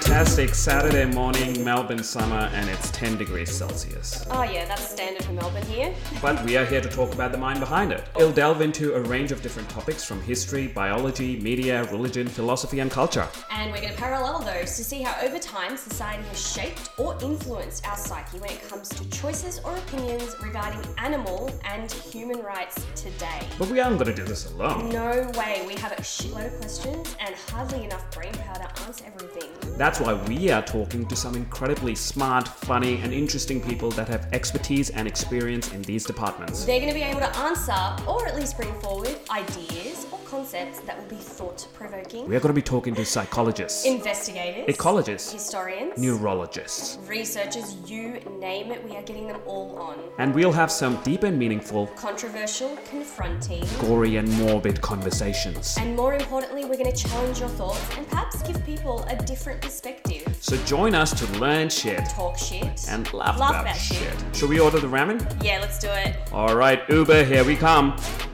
fantastic Saturday morning, Melbourne summer, and it's 10 degrees Celsius. Oh yeah, that's standard for Melbourne here. But we are here to talk about the mind behind it. It'll delve into a range of different topics from history, biology, media, religion, philosophy, and culture. And we're going to parallel those to see how over time society has shaped or influenced our psyche when it comes to choices or opinions regarding animal and human rights today. But we aren't going to do this alone. No way, we have a shitload of questions and hardly enough brain power to answer everything. That's why we are talking to some incredibly smart, funny, and interesting people that have expertise and experience in these departments. They're going to be able to answer, or at least bring forward, ideas or concepts that will be thought-provoking. We are going to be talking to psychologists, Investigators, ecologists, historians, neurologists, researchers, you name it, we are getting them all on. and we'll have some deep and meaningful, Controversial, confronting, gory and morbid conversations. and more importantly, we're going to challenge your thoughts and perhaps give people a different perspective. So join us to learn shit Talk shit. and laugh Laugh about about shit. shit. Should we order the ramen? Yeah, let's do it. Alright, Uber, here we come.